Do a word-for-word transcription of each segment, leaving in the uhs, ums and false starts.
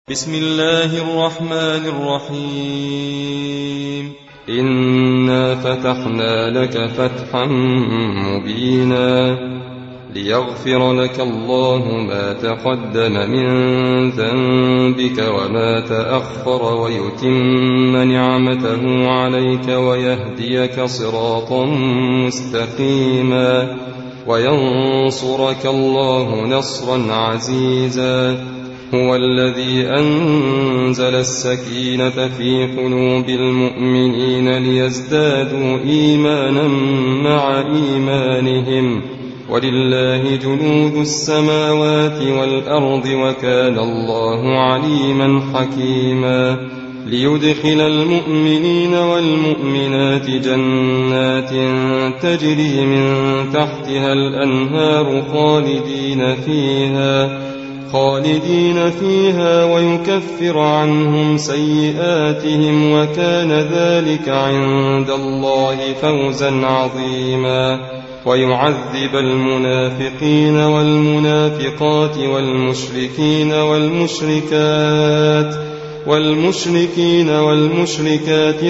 بسم الله الرحمن الرحيم. إنا فتحنا لك فتحا مبينا ليغفر لك الله ما تقدم من ذنبك وما تأخر ويتم نعمته عليك ويهديك صراطا مستقيما وينصرك الله نصرا عزيزا. هو الذي أنزل السكينة في قلوب المؤمنين ليزدادوا إيمانا مع إيمانهم ولله جنود السماوات والأرض وكان الله عليما حكيما. ليدخل المؤمنين والمؤمنات جنات تجري من تحتها الأنهار خالدين فيها خالدين فيها ويكفر عنهم سيئاتهم وكان ذلك عند الله فوزا عظيما. ويعذب المنافقين والمنافقات والمشركين والمشركات والمشركين والمشركات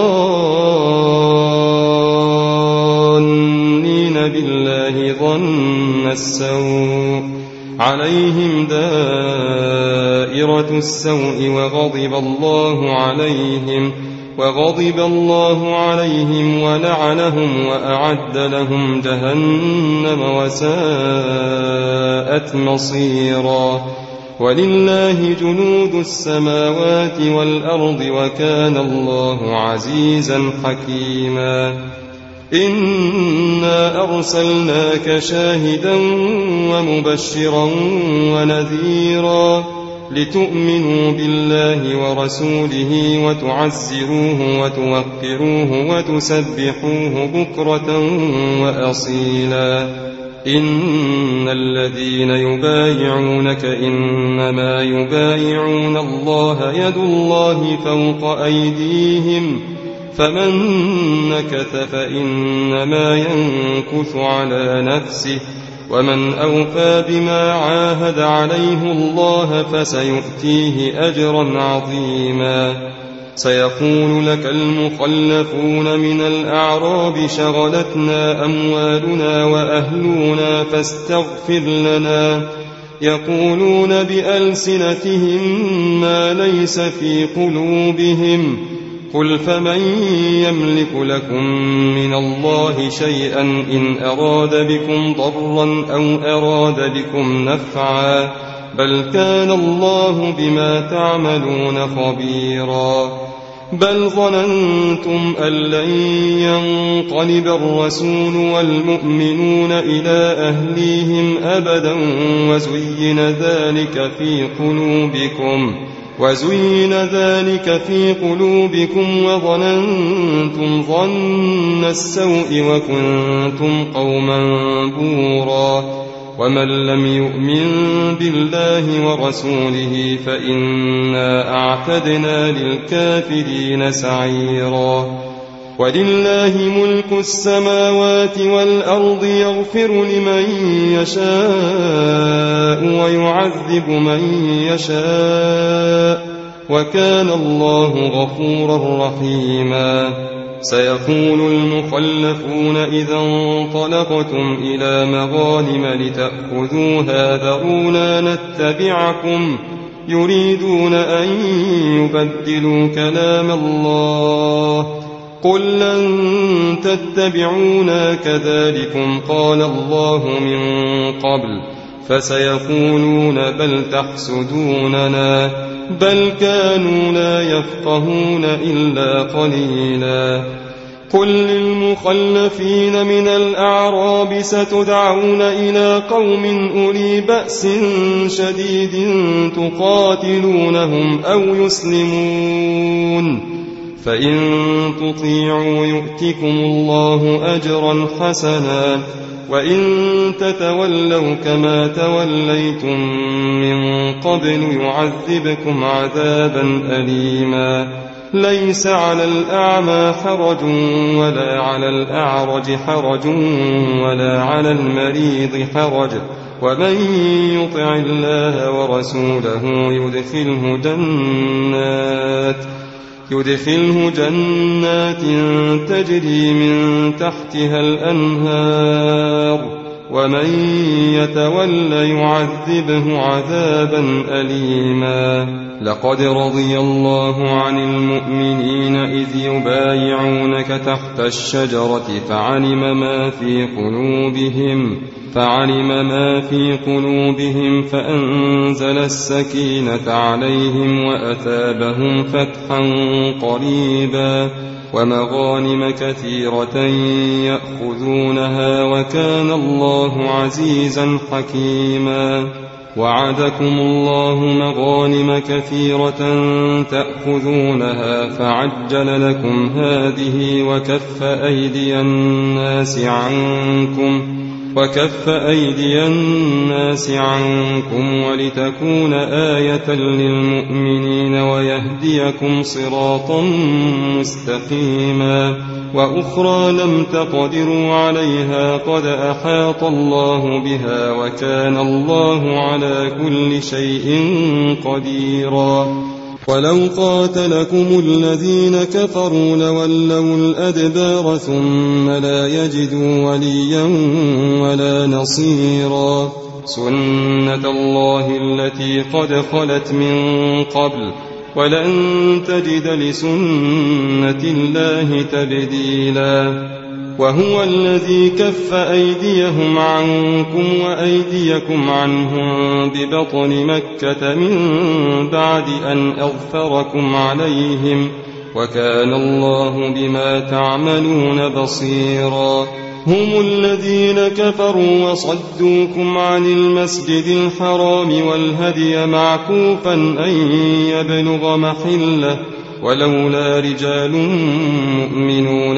الظانين بالله ظن السوء عليهم دائرة السوء وغضب الله عليهم وغضب الله عليهم ولعنهم وأعد لهم جهنم وساءت مصيرا. ولله جنود السماوات والأرض وكان الله عزيزا حكيما. إنا أرسلناك شاهدا ومبشرا ونذيرا لتؤمنوا بالله ورسوله وتعزروه وتوقروه وتسبحوه بكرة وأصيلا. إن الذين يبايعونك إنما يبايعون الله يد الله فوق أيديهم فمن نكث فإنما ينكث على نفسه ومن أوفى بما عاهد عليه الله فسيؤتيه أجرا عظيما. سيقول لك المخلفون من الأعراب شغلتنا أموالنا وأهلنا فاستغفر لنا يقولون بألسنتهم ما ليس في قلوبهم قل فمن يملك لكم من الله شيئا إن أراد بكم ضرا أو أراد بكم نفعا بل كان الله بما تعملون خبيرا. بل ظننتم أن لن ينقلب الرسول والمؤمنون إلى أهليهم أبدا وزين ذلك في قلوبكم وزين ذلك في قلوبكم وظننتم ظن السوء وكنتم قوما بورا. ومن لم يؤمن بالله ورسوله فإنا أعتدنا للكافرين سعيرا. ولله ملك السماوات والأرض يغفر لمن يشاء ويعذب من يشاء وكان الله غفورا رحيما. سيقول المخلفون إذا انطلقتم إلى مغانم لتأخذوها ذرونا نتبعكم يريدون أن يبدلوا كلام الله قل لن تتبعونا كذلكم قال الله من قبل فسيقولون بل تحسدوننا بل كانوا لا يفقهون إلا قليلا. قل للمخلفين من الأعراب ستدعون إلى قوم أولي بأس شديد تقاتلونهم أو يسلمون فإن تطيعوا يؤتكم الله أجرا حسنا وإن تتولوا كما توليتم من قبل يعذبكم عذابا أليما. ليس على الأعمى حرج ولا على الأعرج حرج ولا على المريض حرج ومن يطع الله ورسوله يدخله جنات يدخله جنات تجري من تحتها الأنهار ومن يتول يعذبه عذابا أليما. لقد رضي الله عن المؤمنين إذ يبايعونك تحت الشجرة فعلم ما في قلوبهم فعلم ما في قلوبهم فأنزل السكينة عليهم وأثابهم فتحا قريبا ومغانم كثيرة يأخذونها وكان الله عزيزا حكيما. وعدكم الله مغانم كثيرة تأخذونها فعجل لكم هذه وكف أيدي الناس عنكم وكف أيدي الناس عنكم ولتكون آية للمؤمنين ويهديكم صراطا مستقيما. وأخرى لم تقدروا عليها قد أحاط الله بها وكان الله على كل شيء قديرا. ولو قاتلكم الذين كفروا لولوا الأدبار ثم لا يجدوا وليا ولا نصيرا. سنة الله التي قد خلت من قبل ولن تجد لسنة الله تبديلا. وهو الذي كف أيديهم عنكم وأيديكم عنهم ببطن مكة من بعد أن أظفركم عليهم وكان الله بما تعملون بصيرا. هم الذين كفروا وصدوكم عن المسجد الحرام والهدي معكوفا أن يبلغ محله ولولا رجال مؤمنون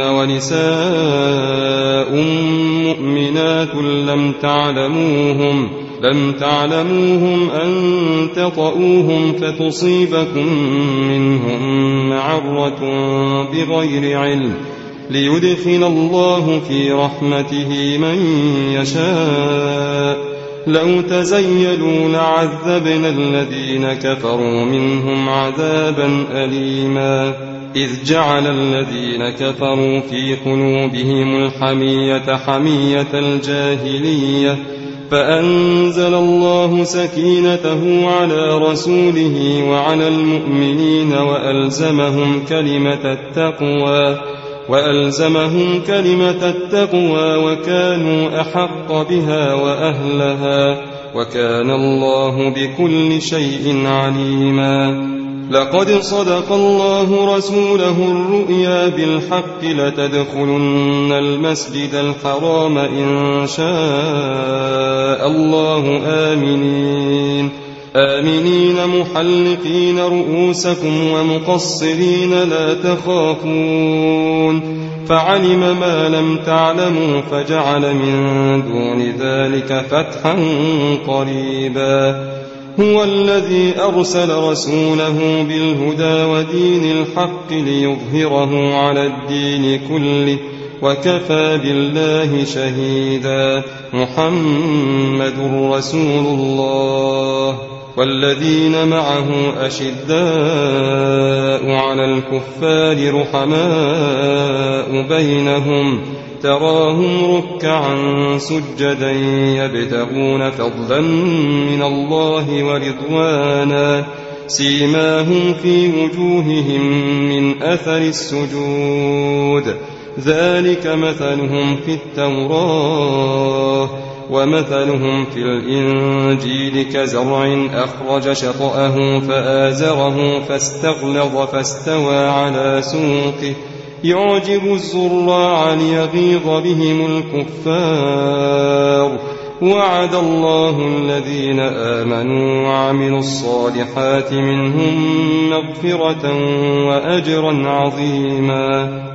ونساء مؤمنات لم تعلموهم لم تعلموهم أن تطؤوهم فتصيبكم منهم معرة بغير علم ليدخل الله في رحمته من يشاء. لو تزيلوا لعذبنا الذين كفروا منهم عذابا أليما. إذ جعل الذين كفروا في قلوبهم الحمية حمية الجاهلية فأنزل الله سكينته على رسوله وعلى المؤمنين وألزمهم كلمة التقوى وألزمهم كلمة التقوى وكانوا أحق بها وأهلها وكان الله بكل شيء عليما. لقد صدق الله رسوله الرؤيا بالحق لتدخلن المسجد الحرام إن شاء الله آمنين آمنين محلقين رؤوسكم ومقصرين لا تخافون فعلم ما لم تعلموا فجعل من دون ذلك فتحا قريبا. هو الذي أرسل رسوله بالهدى ودين الحق ليظهره على الدين كله وكفى بالله شهيدا. محمد رسول الله والذين معه أشداء على الكفار رحماء بينهم تراهم ركعا سجدا يبتغون فضلا من الله ورضوانا سيماهم في وجوههم من أثر السجود ذلك مثلهم في التوراة ومثلهم في الإنجيل كزرع أخرج شطأه فآزره فاستغلظ فاستوى على سوقه يعجب الزراع ليغيظ بهم الكفار. وعد الله الذين آمنوا وعملوا الصالحات منهم مغفرة وأجرا عظيما.